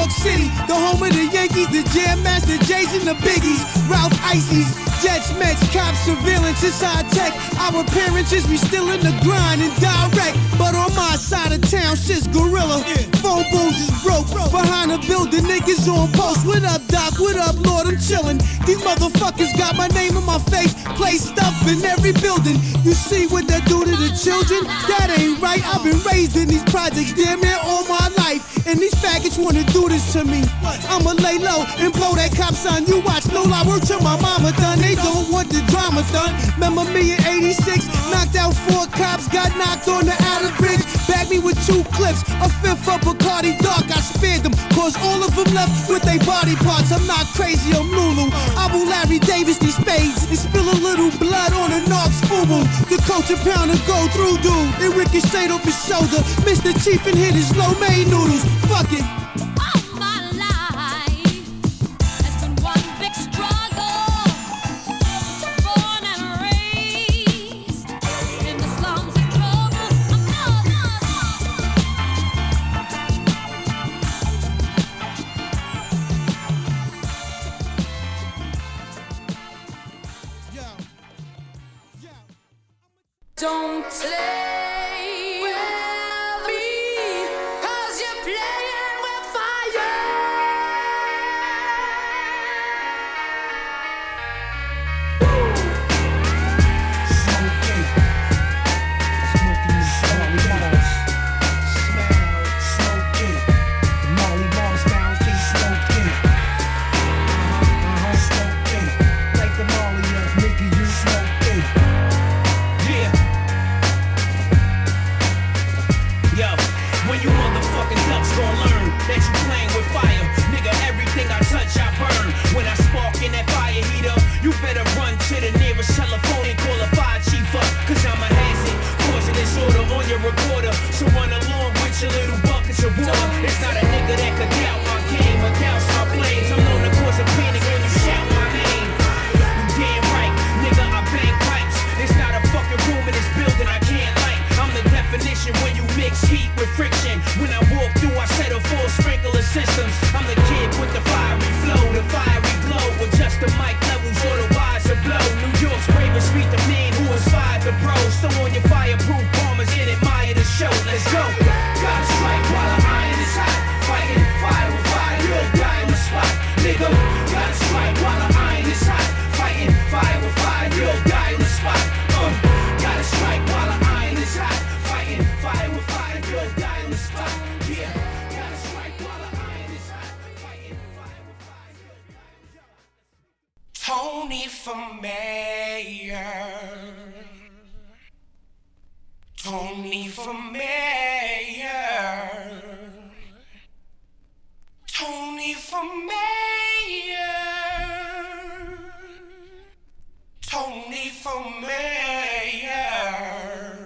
York City, the home of the Yankees, the Jam Master, Jays and the Biggies, Ralph Ices, Jets, Mets, cops, surveillance, it's high tech. Our appearances, we still in the grind and direct. But on my side of town, shit's gorilla. Phone booths is broke. Behind the building, niggas on post. What up, Doc? What up, Lord? I'm chillin'. These motherfuckers got my name on my face, placed up in every building. You see what they do to the children? That ain't right. I've been raised in these projects damn near all my life. And these faggots wanna do this to me. I'ma lay low and blow that cop sign. You watch, no lie, work till my mama done. They don't want the drama done. Remember me in 86? Knocked out 4 cops, got knocked on the outer bridge. Bagged me with 2 clips, a 5th of Bacardi Dark. I spared them, cause all of them left with their body parts. I'm not crazy, I'm Lulu. Abu Larry Davis, these spades. And spill a little blood on a Knox FUBU. The coach a pound and go through dude. It ricocheted off his shoulder. Mr. Chief and hit his lo mein noodles. Fuck it. Don't play with me, 'cause you're playing with fire. Smoking these balls. Smoking. The Molly balls down, keep smoking. Smoking. Like the Molly of nigga, you smoking. Yeah. Yo, when you motherfucking ducks gon' learn that you playing with fire. Nigga, everything I touch, I burn. When I spark in that fire heater, you better run to the nearest telephone and call a fire chief up. 'Cause I'm a hazard, causing disorder on your recorder. So run along with your little buckets of water. It's not a nigga that could doubt my game or douse my flames. I'm known to cause a panic when you shout my name. You damn right, nigga, I bang pipes. There's not a fucking room in this building I can't light. I'm the definition when you mix heat with friction. When I walk through, I set a full sprinkler systems. I'm the kid with the fiery flow, the fiery glow. With just the mic levels or the wires to blow. New York's bravest meet the man who inspired the pros. Throw on your fireproof bombers and admire the show. Let's go. Gotta strike while the iron is hot. Fighting fire with fire, you'll die in the spot. Nigga, gotta strike while the iron is hot. Fighting fire with fire, you'll die in the spot. Gotta strike while the iron is hot. Fighting fire with fire, you'll die in the spot. Yeah, gotta strike while the iron is hot. Fighting fire with fire, you'll die in the spot. Tony for mayor. Tony for mayor. Tony for mayor. Tony for mayor.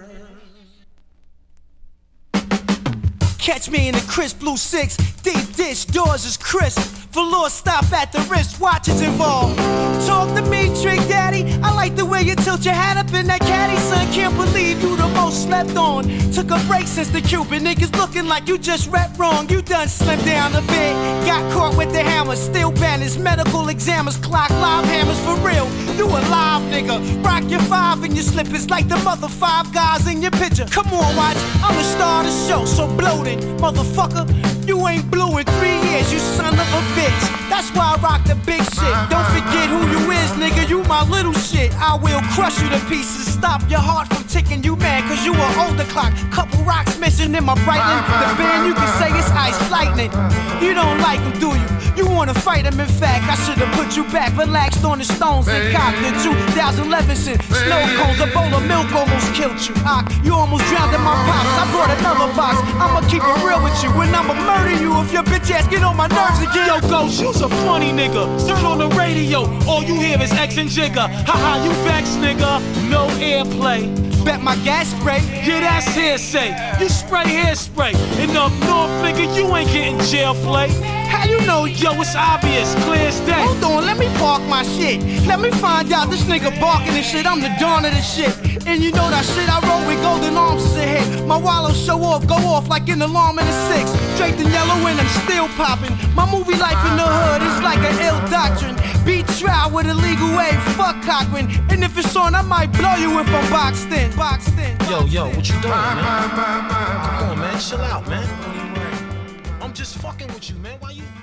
Catch me in the crisp blue 6, deep dish, doors is crisp. Velour stop at the wrist, watches involved. Talk to me, Trick Daddy. I like the way you tilt your hat up in that caddy, son. Can't believe you the most slept on. Took a break since the Cuban niggas looking like you just rep wrong. You done slimmed down a bit. Got caught with the hammer, still banners, medical examiners, clock live hammers for real. You alive, nigga. Rock your 5 in your slippers like the mother 5 guys in your picture. Come on, watch. I'm the star of the show, so bloated, motherfucker. You ain't blue in 3 years, you son of a bitch. That's why I rock the big shit. Don't forget who you is, nigga. You my little shit. I will crush you to pieces. Stop your heart from ticking. You mad cause you an older clock. Couple rocks missing in my Breitling. The band you can say it's ice lightning. You don't like him, do you? You wanna fight him, in fact. I should've put you back. Relaxed on the stones and cocked the 2011 cent. Snow cones, a bowl of milk almost killed you. You almost drowned in my pops. I brought another box. I'ma keep it real with you. And I'ma murder you if your bitch ass get on my nerves again. Yo, Ghost, you's a funny nigga. Turn on the radio, all you hear is X and Jigga. Haha, you vexed, nigga. No airplay. Bet my gas spray. Yeah, that's hearsay. You spray hairspray. And up north, nigga, you ain't getting jail play. How you know, yo, it's obvious, clear as day. Hold on, let me park my shit. Let me find out this nigga barking and shit. I'm the dawn of the shit. And you know that shit I roll with golden arms is ahead. My wallow show off, go off like an alarm in a 6. Draped in yellow and I'm still popping. My movie life in the hood is like an ill doctrine. Beat trial with a legal aid, fuck Cochran. And if it's on, I might blow you if I'm boxed in. Yo, what you doing, man? Come on, man, chill out, man. I'm just fucking with you, man. Why you...